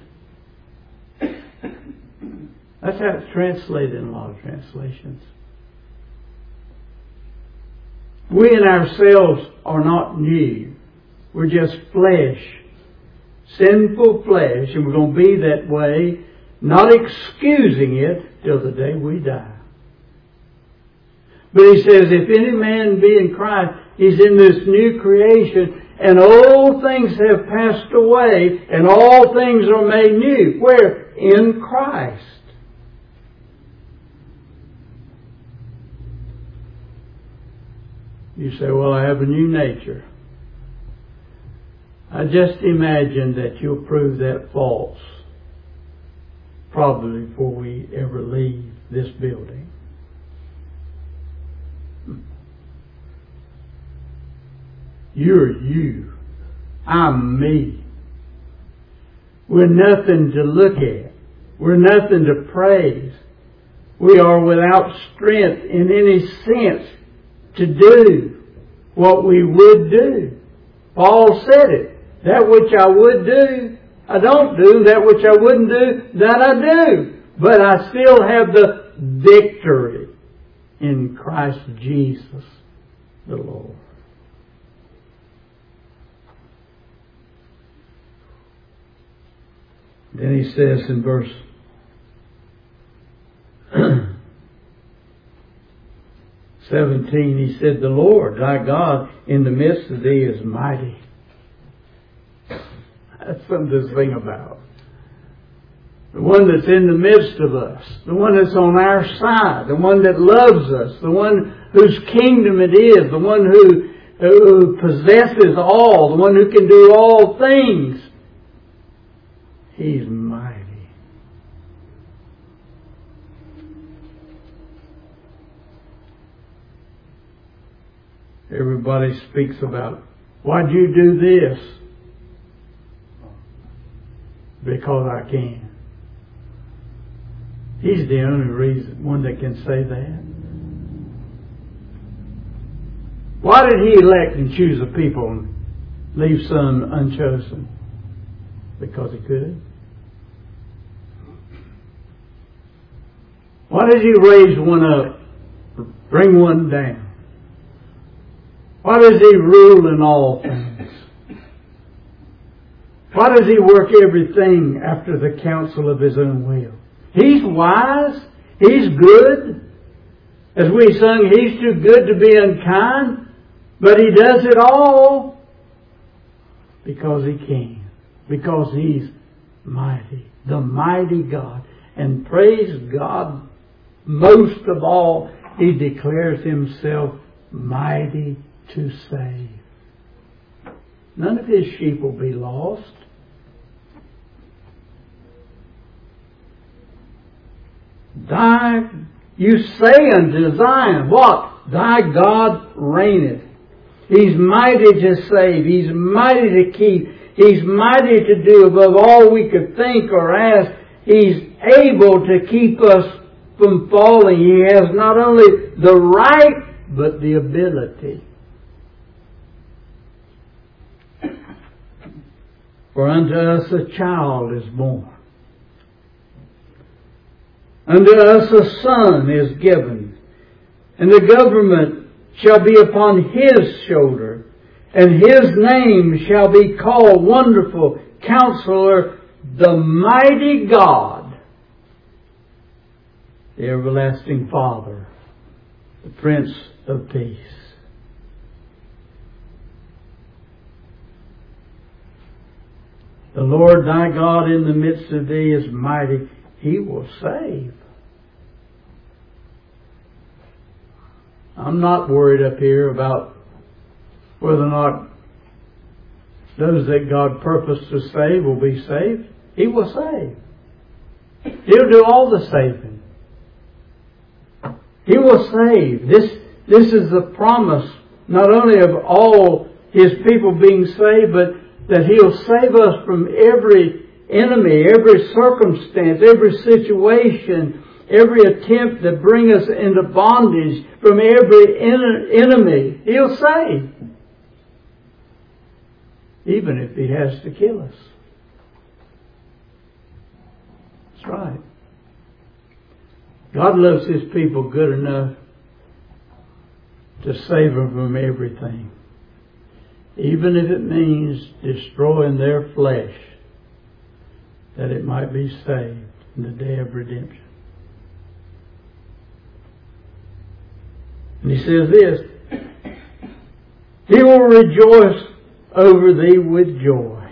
That's how it's translated in a lot of translations. We in ourselves are not new. We're just flesh. Sinful flesh. And we're going to be that way, not excusing it till the day we die. But he says, if any man be in Christ, he's in this new creation, and old things have passed away, and all things are made new. Where? In Christ. You say, well, I have a new nature. I just imagine that you'll prove that false probably before we ever leave this building. You're you. I'm me. We're nothing to look at. We're nothing to praise. We are without strength in any sense to do what we would do. Paul said it. That which I would do, I don't do. That which I wouldn't do, that I do. But I still have the victory in Christ Jesus the Lord. Then he says in verse 17, he said, the Lord, thy God, in the midst of thee is mighty. That's something to sing about. The one that's in the midst of us. The one that's on our side. The one that loves us. The one whose kingdom it is. The one who possesses all. The one who can do all things. He's mighty. Everybody speaks about, why'd you do this? Because I can. He's the only one that can say that. Why did He elect and choose a people and leave some unchosen? Because He could. Why did He raise one up, bring one down? Why does He rule in all things? Why does He work everything after the counsel of His own will? He's wise. He's good. As we sung, He's too good to be unkind. But He does it all because He can. Because He's mighty. The mighty God. And praise God, most of all, He declares Himself mighty to save. None of His sheep will be lost. You say unto Zion, what? Thy God reigneth. He's mighty to save. He's mighty to keep. He's mighty to do above all we could think or ask. He's able to keep us from falling. He has not only the right, but the ability. For unto us a child is born. Unto us a son is given. And the government shall be upon His shoulder. And His name shall be called Wonderful, Counselor, the Mighty God, the Everlasting Father, the Prince of Peace. The Lord thy God in the midst of thee is mighty. He will save. I'm not worried up here about whether or not those that God purposed to save will be saved. He will save. He'll do all the saving. He will save. This is the promise not only of all His people being saved, but that He'll save us from every enemy, every circumstance, every situation, every attempt to bring us into bondage, from every enemy. He'll save. Even if He has to kill us. That's right. God loves His people good enough to save them from everything. Even if it means destroying their flesh, that it might be saved in the day of redemption. And He says this, He will rejoice over thee with joy.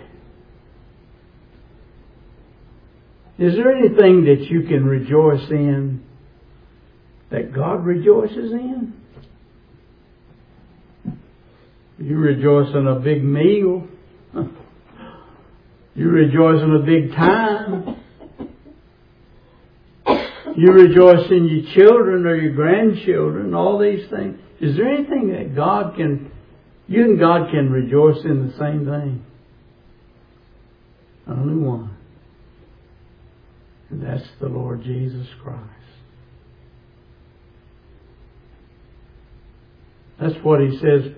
Is there anything that you can rejoice in that God rejoices in? You rejoice in a big meal. You rejoice in a big time. You rejoice in your children or your grandchildren, all these things. Is there anything that you and God can rejoice in the same thing? Only one. And that's the Lord Jesus Christ. That's what He says.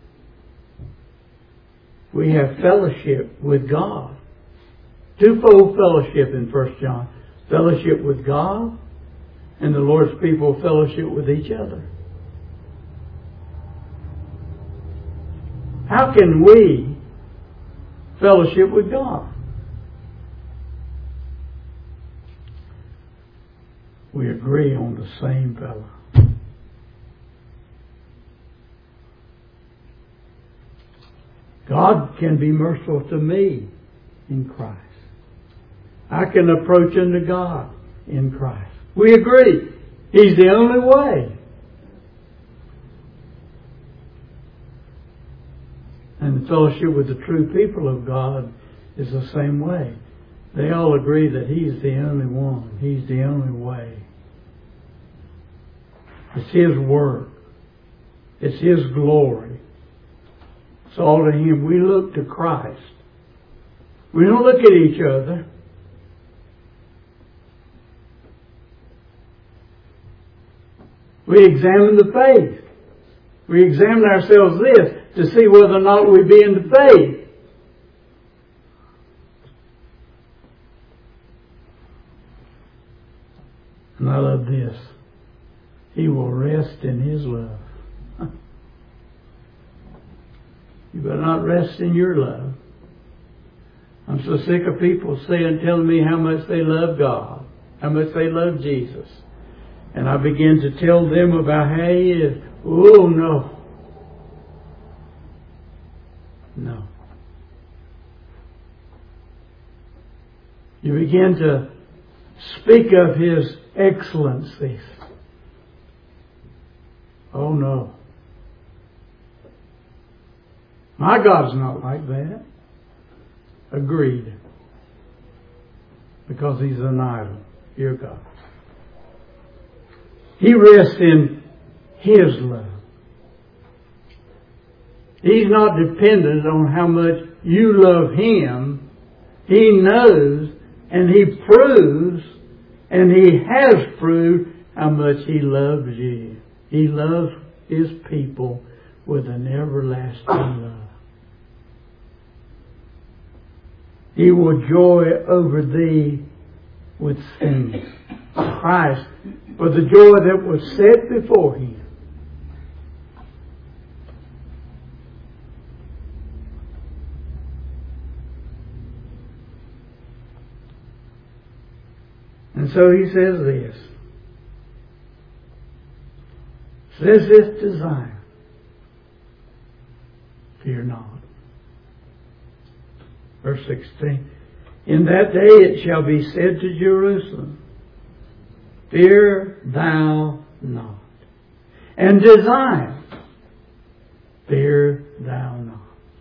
We have fellowship with God. Twofold fellowship in 1 John. Fellowship with God, and the Lord's people fellowship with each other. How can we fellowship with God? We agree on the same fellow. God can be merciful to me in Christ. I can approach unto God in Christ. We agree. He's the only way. And the fellowship with the true people of God is the same way. They all agree that He's the only one. He's the only way. It's His work. It's His glory. It's all to Him. We look to Christ. We don't look at each other. We examine the faith. We examine ourselves to see whether or not we be in the faith. And I love this. He will rest in His love. You better not rest in your love. I'm so sick of people telling me how much they love God, how much they love Jesus. And I begin to tell them about how He is. Oh, no. No. You begin to speak of His excellencies. Oh, no. My God's not like that. Agreed. Because He's an idol. Your God. He rests in His love. He's not dependent on how much you love Him. He knows and He proves and He has proved how much He loves you. He loves His people with an everlasting love. He will joy over thee with singing. Christ, for the joy that was set before Him. And so He says this. Says this to Zion. Fear not. Verse 16. In that day it shall be said to Jerusalem, fear thou not. And to Zion, fear thou not.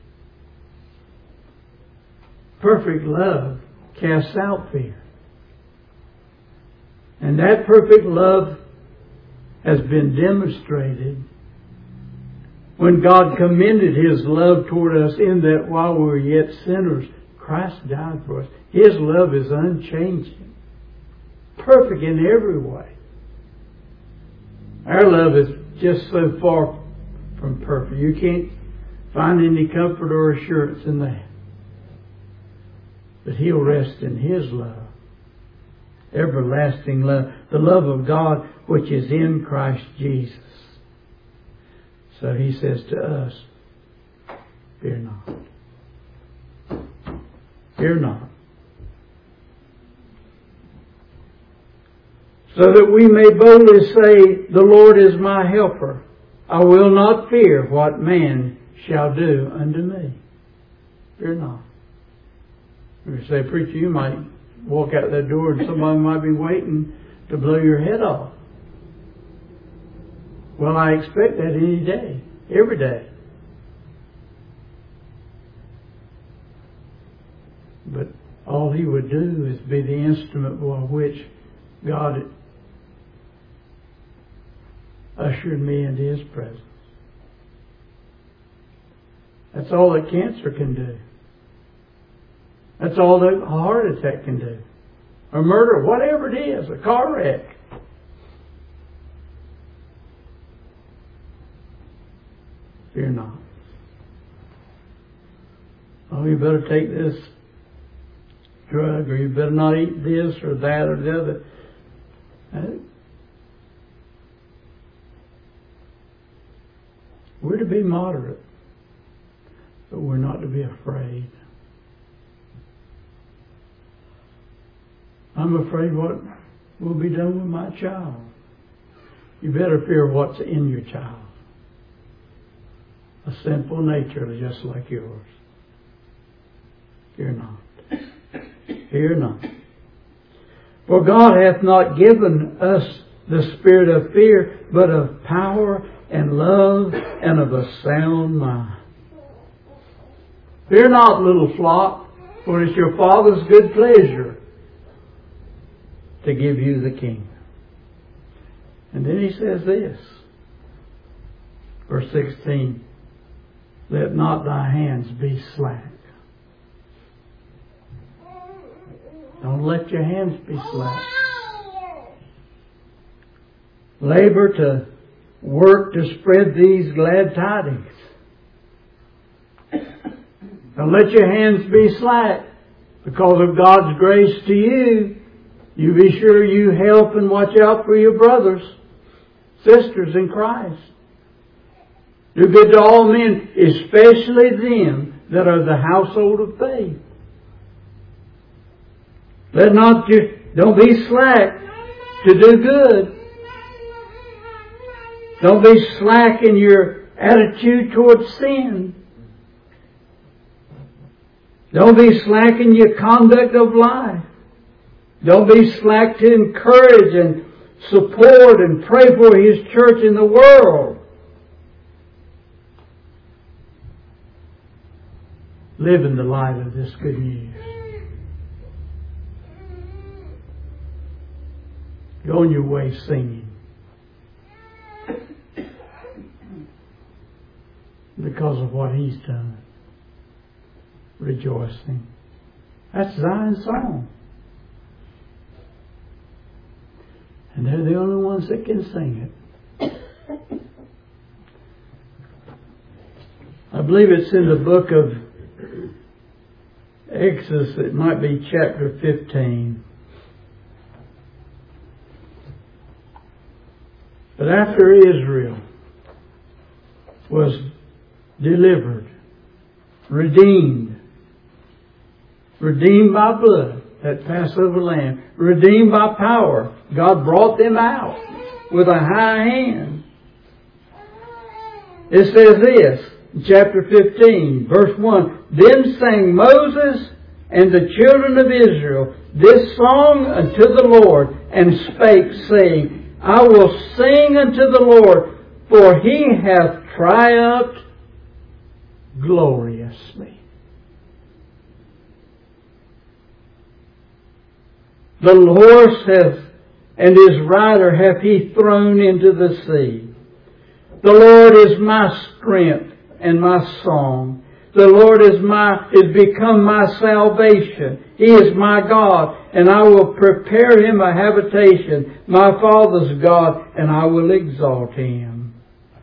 Perfect love casts out fear. And that perfect love has been demonstrated when God commended His love toward us in that while we were yet sinners, Christ died for us. His love is unchanging. Perfect in every way. Our love is just so far from perfect. You can't find any comfort or assurance in that. But He'll rest in His love. Everlasting love. The love of God which is in Christ Jesus. So He says to us, fear not. Fear not. So that we may boldly say, the Lord is my helper. I will not fear what man shall do unto me. Fear not. You say, preacher, you might walk out that door and somebody might be waiting to blow your head off. Well, I expect that any day, every day. But all he would do is be the instrument by which God ushered me into His presence. That's all that cancer can do. That's all that a heart attack can do. A murder, whatever it is, a car wreck. Fear not. Oh, you better take this drug, or you better not eat this or that or the other. We're to be moderate, but we're not to be afraid. I'm afraid what will be done with my child. You better fear what's in your child. A sinful nature just like yours. Fear not. Fear not. For God hath not given us the spirit of fear, but of power and love and of a sound mind. Fear not, little flock, for it's your Father's good pleasure to give you the kingdom. And then He says this, verse 16, let not thy hands be slack. Don't let your hands be slack. Labor to work to spread these glad tidings. Don't let your hands be slack. Because of God's grace to you, you be sure you help and watch out for your brothers, sisters in Christ. Do good to all men, especially them that are the household of faith. Don't be slack to do good. Don't be slack in your attitude towards sin. Don't be slack in your conduct of life. Don't be slack to encourage and support and pray for His church in the world. Live in the light of this good news. Go on your way singing. Because of what He's done. Rejoicing. That's Zion's song. And they're the only ones that can sing it. I believe it's in the book of Exodus. It might be chapter 15. But after Israel was delivered, redeemed by blood, that Passover lamb, redeemed by power, God brought them out with a high hand. It says this, chapter 15, verse 1, Then sang Moses and the children of Israel this song unto the Lord, and spake, saying, I will sing unto the Lord, for He hath triumphed gloriously. The horse hath, and his rider hath He thrown into the sea. The Lord is my strength and my song. The Lord is become my salvation. He is my God, and I will prepare Him a habitation, my Father's God, and I will exalt Him.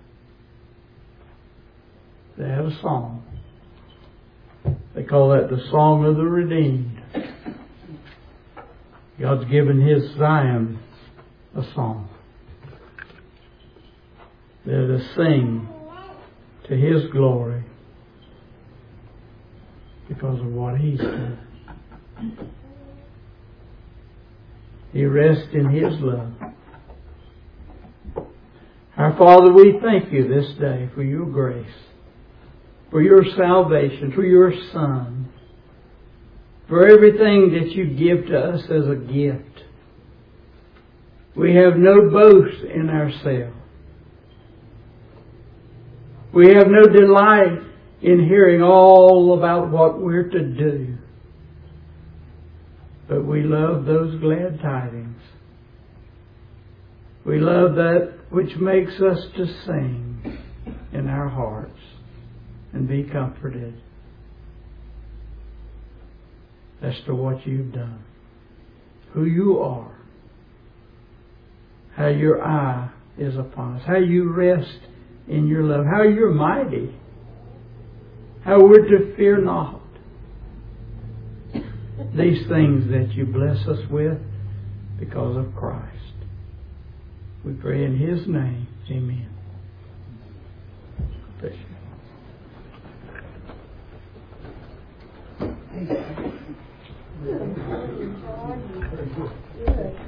They have a song. They call that the Song of the Redeemed. God's given His Zion a song. They're to sing to His glory because of what He's done. He rests in His love. Our Father, we thank You this day for Your grace, for Your salvation, for Your Son, for everything that You give to us as a gift. We have no boast in ourselves. We have no delight in hearing all about what we're to do. But we love those glad tidings. We love that which makes us to sing in our hearts and be comforted as to what you've done, who you are, how your eye is upon us, how you rest in your love, how you're mighty, how we're to fear not. These things that you bless us with because of Christ. We pray in His name. Amen. Bless you.